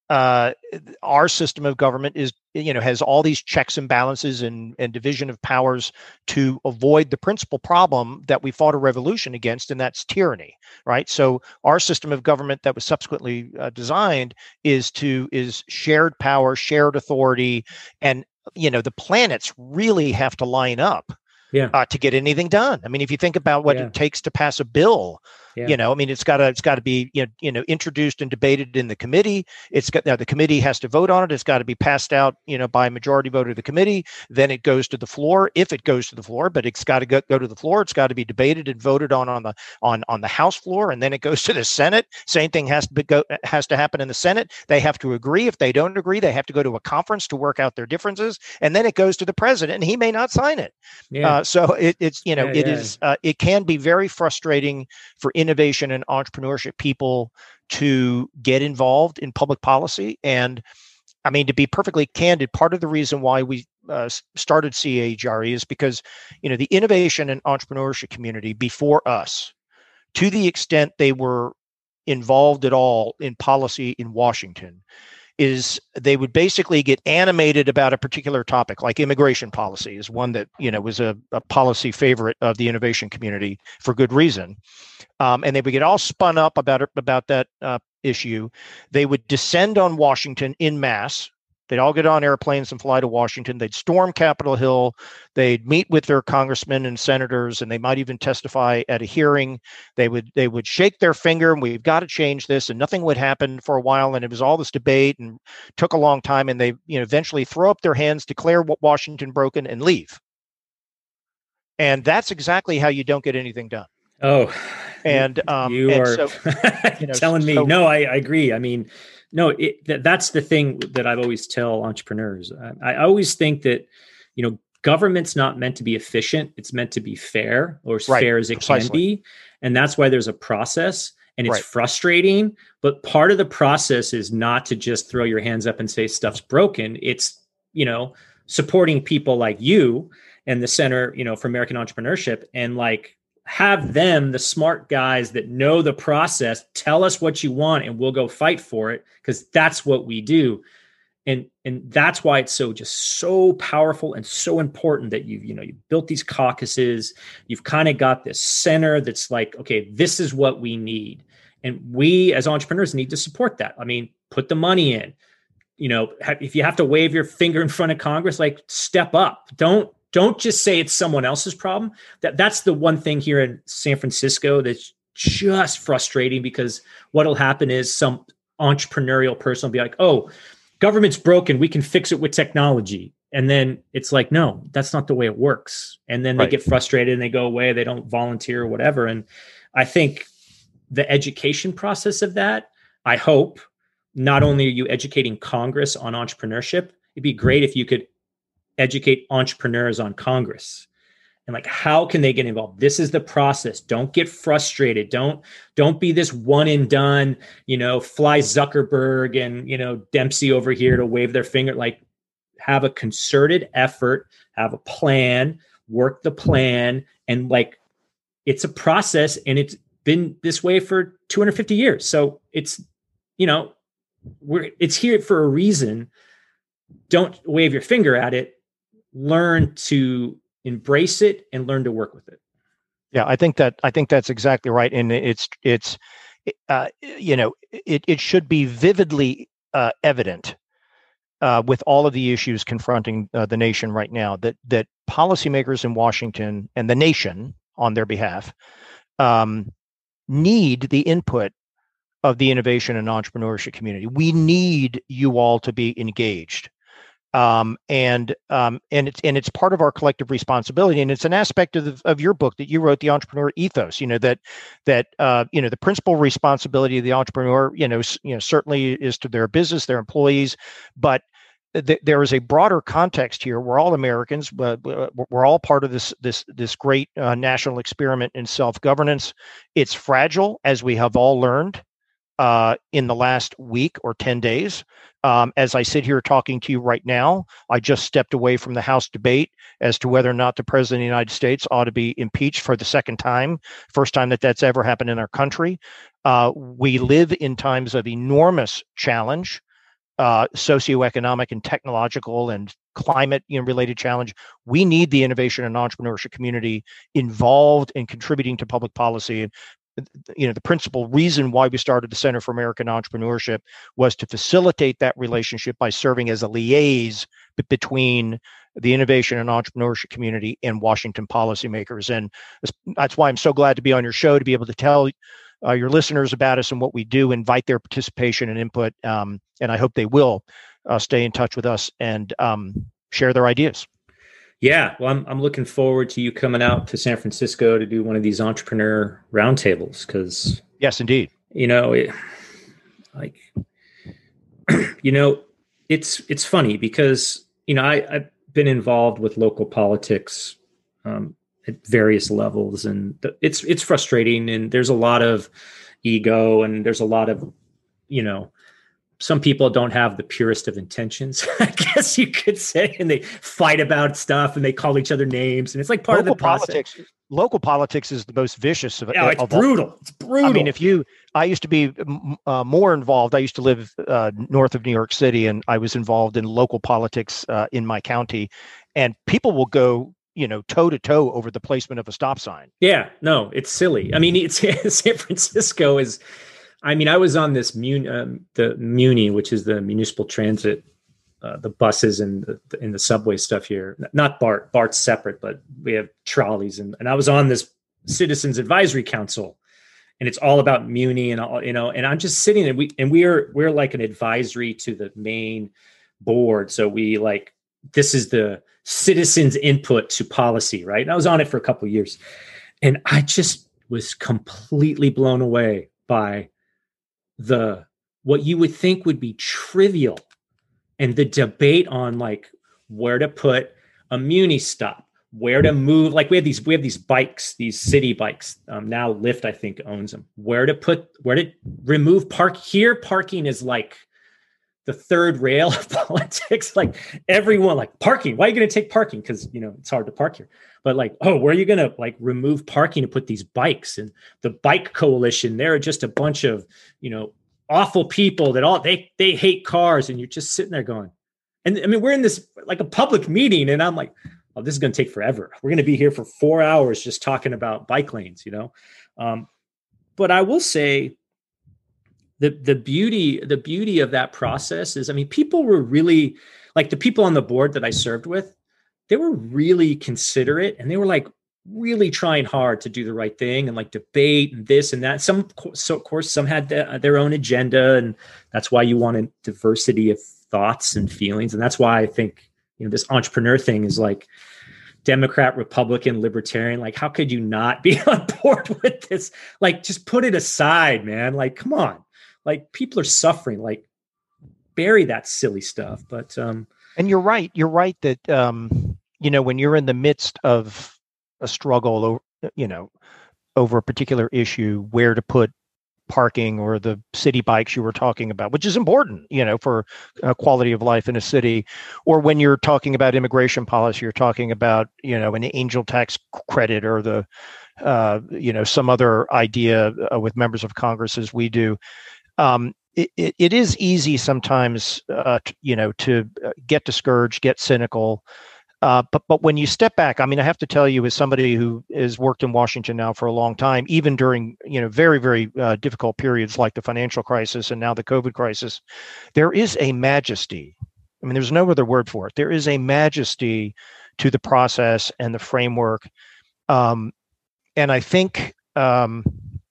uh, our system of government is, you know, has all these checks and balances and, and division of powers to avoid the principal problem that we fought a revolution against, and that's tyranny, right? So our system of government that was subsequently uh, designed is to is shared power, shared authority, and you know the planets really have to line up. Yeah. Uh, to get anything done. I mean, if you think about what yeah. it takes to pass a bill, yeah. you know, I mean, it's got to it's got to be you know, you know introduced and debated in the committee. It's got now the committee has to vote on it. It's got to be passed out, you know, by a majority vote of the committee. Then it goes to the floor, if it goes to the floor. But it's got to go, go to the floor. It's got to be debated and voted on on the on on the House floor, and then it goes to the Senate. Same thing has to be, go has to happen in the Senate. They have to agree. If they don't agree, they have to go to a conference to work out their differences, and then it goes to the president, and he may not sign it. Yeah. Uh, so it, it's you know yeah, it yeah. is uh, it can be very frustrating for innovation and entrepreneurship people to get involved in public policy. And I mean, to be perfectly candid, part of the reason why we uh, started C A G R E is because you know the innovation and entrepreneurship community before us, to the extent they were involved at all in policy in Washington, is they would basically get animated about a particular topic, like immigration policy is one that, you know, was a, a policy favorite of the innovation community for good reason. Um, and they would get all spun up about it, about that uh, issue. They would descend on Washington en masse. They'd all get on airplanes and fly to Washington. They'd storm Capitol Hill. They'd meet with their congressmen and senators, and they might even testify at a hearing. They would they would shake their finger, and we've got to change this, and nothing would happen for a while. And it was all this debate, and took a long time. And they, you know, eventually throw up their hands, declare Washington broken, and leave. And that's exactly how you don't get anything done. Oh, and um, you and are so, you know, telling me. so, no, I, I agree. I mean. No, it, that, that's the thing that I've always tell entrepreneurs. I, I always think that, you know, government's not meant to be efficient. It's meant to be fair, or as right, fair as it precisely. can be. And that's why there's a process, and it's right. frustrating. But part of the process is not to just throw your hands up and say stuff's broken. It's, you know, supporting people like you and the Center, you know, for American Entrepreneurship, and like, have them, the smart guys that know the process, tell us what you want and we'll go fight for it, because that's what we do. And and that's why it's so just so powerful and so important that you've, you know, you built these caucuses. You've kind of got this center that's like, okay, this is what we need. And we as entrepreneurs need to support that. I mean, put the money in. You know, if you have to wave your finger in front of Congress, like, step up. Don't Don't just say it's someone else's problem. That that's the one thing here in San Francisco that's just frustrating, because what'll happen is some entrepreneurial person will be like, oh, government's broken, we can fix it with technology. And then it's like, no, that's not the way it works. And then they right. get frustrated and they go away, they don't volunteer or whatever. And I think the education process of that, I hope, not only are you educating Congress on entrepreneurship, it'd be great if you could educate entrepreneurs on Congress, and like, how can they get involved? This is the process. Don't get frustrated. Don't, don't be this one and done, you know, fly Zuckerberg and, you know, Dempsey over here to wave their finger. Like, have a concerted effort, have a plan, work the plan. And like, it's a process, and it's been this way for two hundred fifty years. So it's, you know, we're, it's here for a reason. Don't wave your finger at it. Learn to embrace it and learn to work with it. Yeah, I think that I think that's exactly right, and it's it's uh, you know it it should be vividly uh, evident uh, with all of the issues confronting uh, the nation right now that that policymakers in Washington and the nation on their behalf um, need the input of the innovation and entrepreneurship community. We need you all to be engaged. Um, and um, and it's and it's part of our collective responsibility, and it's an aspect of the, of your book that you wrote, The Entrepreneur Ethos. You know that that uh, you know the principal responsibility of the entrepreneur, you know, s- you know, certainly is to their business, their employees, but th- there is a broader context here. We're all Americans. Uh, we're all part of this this this great uh, national experiment in self-governance. It's fragile, as we have all learned uh, in the last week or ten days. Um, as I sit here talking to you right now, I just stepped away from the House debate as to whether or not the President of the United States ought to be impeached for the second time, first time that that's ever happened in our country. Uh, we live in times of enormous challenge uh, socioeconomic and technological and climate you know, related challenge. We need the innovation and entrepreneurship community involved in contributing to public policy. And you know, the principal reason why we started the Center for American Entrepreneurship was to facilitate that relationship by serving as a liaison between the innovation and entrepreneurship community and Washington policymakers. And that's why I'm so glad to be on your show, to be able to tell uh, your listeners about us and what we do, invite their participation and input. Um, and I hope they will uh, stay in touch with us and um, share their ideas. Yeah, well, I'm I'm looking forward to you coming out to San Francisco to do one of these entrepreneur roundtables, because yes, indeed, you know, it, like, you know, it's it's funny because you know I I've been involved with local politics um, at various levels, and it's it's frustrating, and there's a lot of ego, and there's a lot of, you know. Some people don't have the purest of intentions, I guess you could say, and they fight about stuff and they call each other names, and it's like part local of the process. Politics, local politics is the most vicious of it. No, it's brutal. All. It's brutal. I mean, if you, I used to be uh, more involved. I used to live uh, north of New York City, and I was involved in local politics uh, in my county, and people will go, you know, toe to toe over the placement of a stop sign. Yeah, no, it's silly. I mean, it's San Francisco is. I mean, I was on this Muni, um, the Muni, which is the municipal transit, uh, the buses and the, and the subway stuff here. Not BART. BART's separate, but we have trolleys. And, and I was on this Citizens Advisory Council, and it's all about Muni and all, you know. And I'm just sitting there. We and we're we're like an advisory to the main board. So we like this is the citizens' input to policy, right? And I was on it for a couple of years, and I just was completely blown away by the what you would think would be trivial, and the debate on like where to put a Muni stop, where to move. Like we have these we have these bikes, these city bikes. Um, now Lyft, I think, owns them. Where to put where to remove park here. Parking is like the third rail of politics. Like everyone, like parking. Why are you going to take parking? Because you know it's hard to park here. But like, oh, where are you going to like remove parking to put these bikes? And the bike coalition, they're just a bunch of, you know, awful people that all they, they hate cars. And you're just sitting there going, and I mean, we're in this like a public meeting, and I'm like, oh, this is going to take forever. We're going to be here for four hours just talking about bike lanes, you know? Um, but I will say the, the beauty, the beauty of that process is, I mean, people were really like the people on the board that I served with, they were really considerate, and they were like really trying hard to do the right thing and like debate and this and that. Some, so of course, some had the, their own agenda, and that's why you want a diversity of thoughts and feelings. And that's why I think, you know, this entrepreneur thing is like Democrat, Republican, Libertarian. Like, how could you not be on board with this? Like, just put it aside, man. Like, come on. Like, people are suffering. Like, bury that silly stuff. But, um, and you're right. You're right that, um, you know, when you're in the midst of a struggle, over, you know, over a particular issue, where to put parking or the city bikes you were talking about, which is important, you know, for uh, quality of life in a city, or when you're talking about immigration policy, you're talking about, you know, an angel tax credit or the, uh, you know, some other idea uh, with members of Congress as we do. Um, It, it, it is easy sometimes, uh, to, you know, to get discouraged, get cynical. Uh, but but when you step back, I mean, I have to tell you, as somebody who has worked in Washington now for a long time, even during, you know, very, very uh, difficult periods like the financial crisis and now the COVID crisis, there is a majesty. I mean, there's no other word for it. There is a majesty to the process and the framework. Um, and I think, um,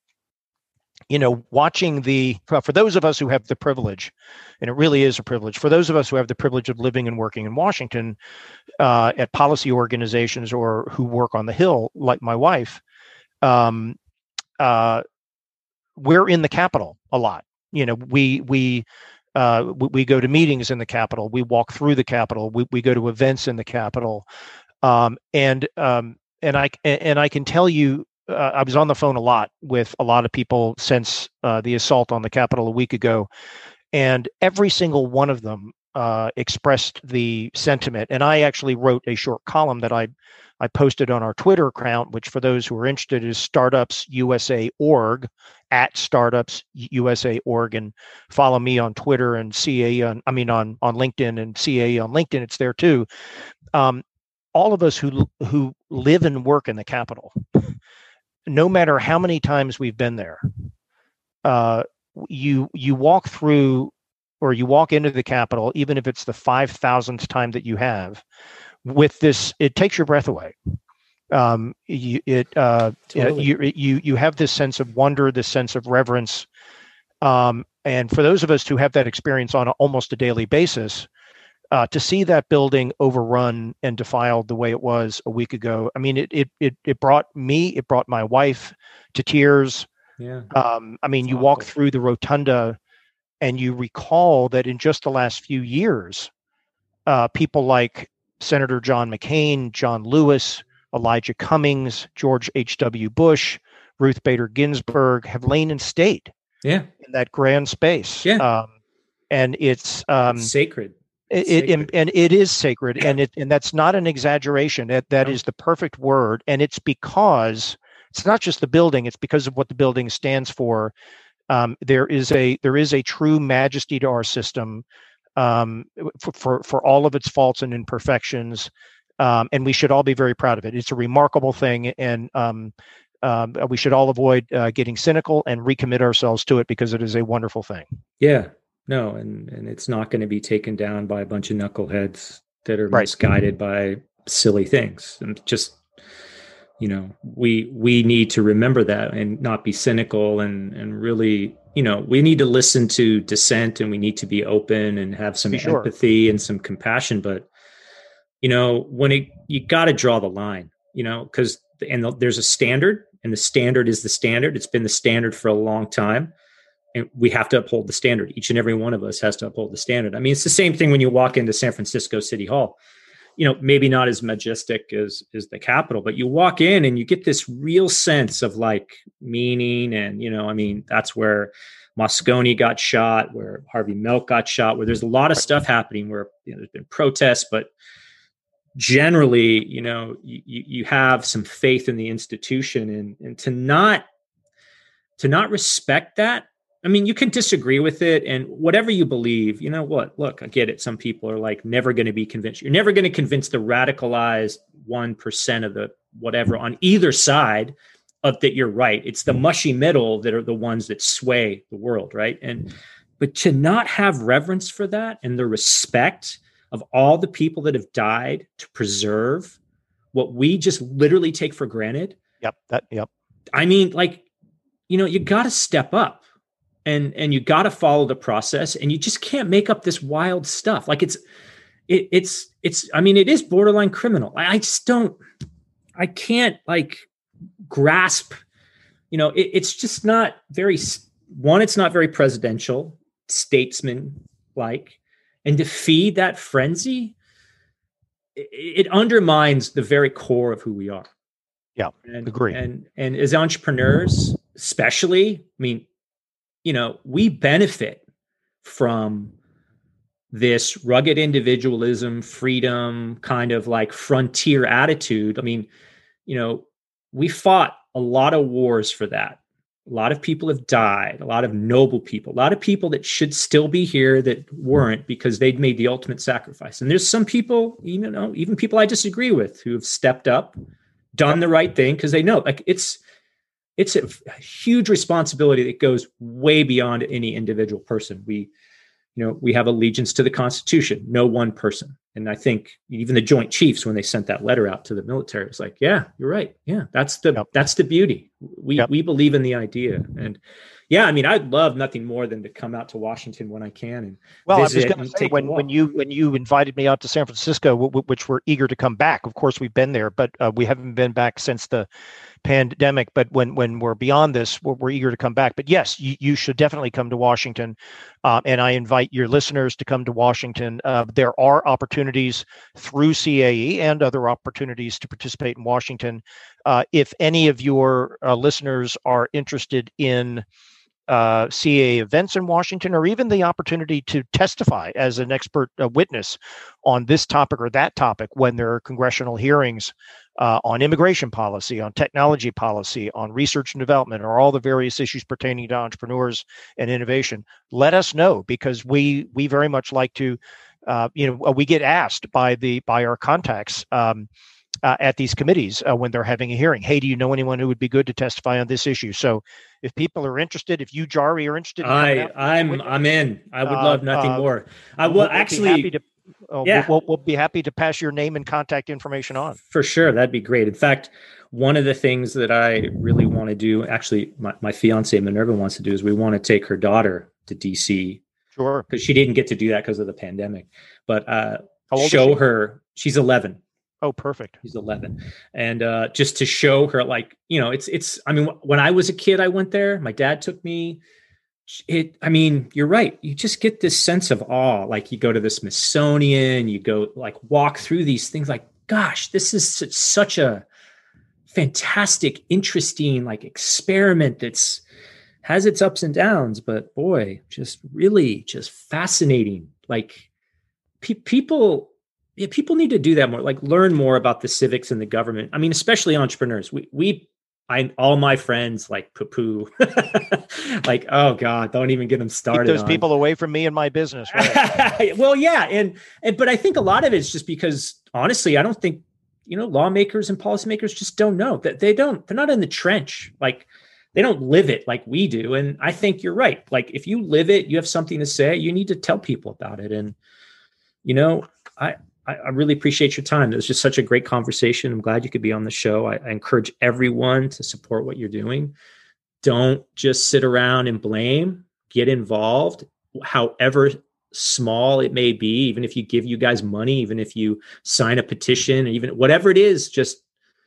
you know, watching the, for those of us who have the privilege, and it really is a privilege, for those of us who have the privilege of living and working in Washington uh, at policy organizations or who work on the Hill, like my wife, um, uh, we're in the Capitol a lot. You know, we, we, uh, we, we go to meetings in the Capitol, we walk through the Capitol, we, we go to events in the Capitol. Um, and, um, and I, and I can tell you, Uh, I was on the phone a lot with a lot of people since uh, the assault on the Capitol a week ago, and every single one of them uh, expressed the sentiment. And I actually wrote a short column that I I posted on our Twitter account, which for those who are interested is startups U S A dot org, at startups U S A dot org, and follow me on Twitter and C A on, I mean, on, on LinkedIn and C A on LinkedIn. It's there too. Um, all of us who, who live and work in the Capitol, no matter how many times we've been there, uh, you, you walk through or you walk into the Capitol, even if it's the five thousandth time that you have, with this, it takes your breath away. Um, you, it, uh, totally. you, you, you have this sense of wonder, this sense of reverence. Um, and for those of us who have that experience on a, almost a daily basis, uh, to see that building overrun and defiled the way it was a week ago, I mean, it, it, it, it brought me, it brought my wife to tears. Yeah. Um, I mean, It's you awful. walk through the rotunda and you recall that in just the last few years, uh, people like Senator John McCain, John Lewis, Elijah Cummings, George H W. Bush, Ruth Bader Ginsburg have lain in state yeah. in that grand space. Yeah. Um, and it's, um, it's sacred. It, sacred. It, and it is sacred. And it, and that's not an exaggeration. That, that no. is the perfect word. And it's because it's not just the building, it's because of what the building stands for. Um, there is a, there is a true majesty to our system. Um, for, for for all of its faults and imperfections, um, and we should all be very proud of it. It's a remarkable thing, and um, um, we should all avoid uh, getting cynical and recommit ourselves to it because it is a wonderful thing. Yeah, no, and and it's not going to be taken down by a bunch of knuckleheads that are right. misguided by silly things. And just, you know, we we need to remember that and not be cynical and and really. You know, we need to listen to dissent and we need to be open and have some sure. empathy and some compassion. But, you know, when it, you got to draw the line, you know, because, and the, there's a standard and the standard is the standard. It's been the standard for a long time. And we have to uphold the standard. Each and every one of us has to uphold the standard. I mean, it's the same thing when you walk into San Francisco City Hall. You know, maybe not as majestic as, as the Capitol, but you walk in and you get this real sense of like meaning. And, you know, I mean, that's where Moscone got shot, where Harvey Milk got shot, where there's a lot of stuff happening where, you know, there's been protests, but generally, you know, you, you have some faith in the institution, and, and to not, to not respect that. I mean, you can disagree with it and whatever you believe, you know what, look, I get it. Some people are like never going to be convinced. You're never going to convince the radicalized one percent of the whatever on either side of that you're right. It's the mushy middle that are the ones that sway the world, right? And but to not have reverence for that and the respect of all the people that have died to preserve what we just literally take for granted. Yep. That, yep. I mean, like, you know, you got to step up. And and you got to follow the process, and you just can't make up this wild stuff. Like it's, it, it's it's. I mean, it is borderline criminal. I, I just don't. I can't like grasp. You know, it, it's just not very. One, it's not very presidential, statesman like, and to feed that frenzy, it, it undermines the very core of who we are. Yeah, and, agree. And and as entrepreneurs, especially, I mean. You know, we benefit from this rugged individualism, freedom, kind of like frontier attitude. I mean, you know, we fought a lot of wars for that. A lot of people have died, a lot of noble people, a lot of people that should still be here that weren't because they'd made the ultimate sacrifice. And there's some people, you know, even people I disagree with who have stepped up, done the right thing because they know like it's, It's a huge responsibility that goes way beyond any individual person. We, you know, we have allegiance to the Constitution, no one person. And I think even the Joint Chiefs, when they sent that letter out to the military, it's like, yeah, you're right. Yeah, that's the yep. that's the beauty. We yep. we believe in the idea. And yeah, I mean, I'd love nothing more than to come out to Washington when I can. And well, I was going to say when, when you when you invited me out to San Francisco, w- w- which we're eager to come back. Of course, we've been there, but uh, we haven't been back since the pandemic. But when when we're beyond this, we're, we're eager to come back. But yes, you, you should definitely come to Washington, uh, and I invite your listeners to come to Washington. Uh, there are opportunities through C A E and other opportunities to participate in Washington. Uh, if any of your uh, listeners are interested in uh, C A events in Washington, or even the opportunity to testify as an expert uh, witness on this topic or that topic when there are congressional hearings uh, on immigration policy, on technology policy, on research and development, or all the various issues pertaining to entrepreneurs and innovation, let us know, because we we very much like to, uh, you know, we get asked by the by our contacts um, uh, at these committees uh, when they're having a hearing. Hey, do you know anyone who would be good to testify on this issue? So if people are interested, if you, Jari, are interested, in I I'm witness, I'm in. I would love nothing uh, more. I will we'll, actually. We'll be happy to, uh, yeah, we'll, we'll be happy to pass your name and contact information on. For sure, that'd be great. In fact, one of the things that I really want to do, actually, my, my fiance Minerva wants to do, is we want to take her daughter to D C. Sure, because she didn't get to do that because of the pandemic. But uh, show her. She's eleven. Oh, perfect. He's eleven. And uh, just to show her, like, you know, it's, it's, I mean, when I was a kid, I went there, my dad took me. It, I mean, you're right. You just get this sense of awe. Like, you go to the Smithsonian, you go like walk through these things like, gosh, this is such, such a fantastic, interesting, like experiment that's has its ups and downs, but boy, just really just fascinating. Like pe- people, Yeah, people need to do that more, like learn more about the civics and the government. I mean, especially entrepreneurs. We, we, I, all my friends like poo-poo, like, oh God, don't even get them started. Keep those on. people away from me and my business. Right? Well, yeah. And, and, but I think a lot of it's just because, honestly, I don't think, you know, lawmakers and policymakers just don't know that they don't, they're not in the trench. Like, they don't live it like we do. And I think you're right. Like, if you live it, you have something to say, you need to tell people about it. And, you know, I, I really appreciate your time. It was just such a great conversation. I'm glad you could be on the show. I, I encourage everyone to support what you're doing. Don't just sit around and blame. Get involved, however small it may be. Even if you give you guys money, even if you sign a petition, even whatever it is, just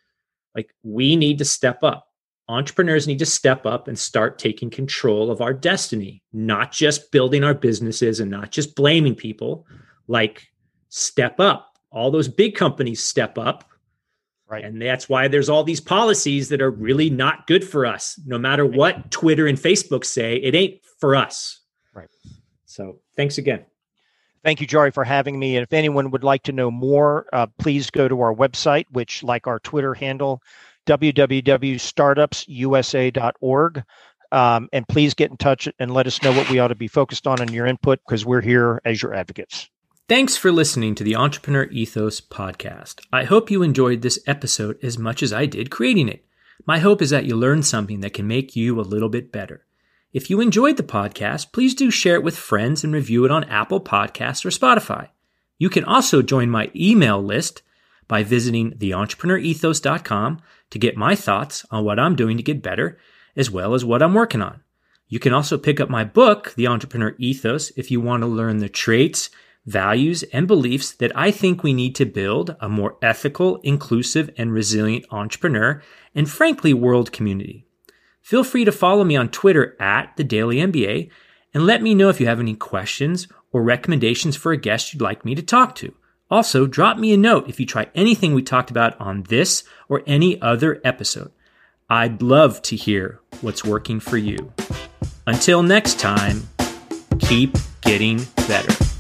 like, we need to step up. Entrepreneurs need to step up and start taking control of our destiny, not just building our businesses and not just blaming people. Like, step up. All those big companies step up. Right. And that's why there's all these policies that are really not good for us. No matter what Twitter and Facebook say, it ain't for us. Right. So thanks again. Thank you, Jari, for having me. And if anyone would like to know more, uh, please go to our website, which, like our Twitter handle, w w w dot startups u s a dot org. Um, and please get in touch and let us know what we ought to be focused on in your input, because we're here as your advocates. Thanks for listening to the Entrepreneur Ethos podcast. I hope you enjoyed this episode as much as I did creating it. My hope is that you learned something that can make you a little bit better. If you enjoyed the podcast, please do share it with friends and review it on Apple Podcasts or Spotify. You can also join my email list by visiting the entrepreneur ethos dot com to get my thoughts on what I'm doing to get better, as well as what I'm working on. You can also pick up my book, The Entrepreneur Ethos, if you want to learn the traits, values, and beliefs that I think we need to build a more ethical, inclusive, and resilient entrepreneur and, frankly, world community. Feel free to follow me on Twitter at The Daily M B A and let me know if you have any questions or recommendations for a guest you'd like me to talk to. Also, drop me a note if you try anything we talked about on this or any other episode. I'd love to hear what's working for you. Until next time, keep getting better.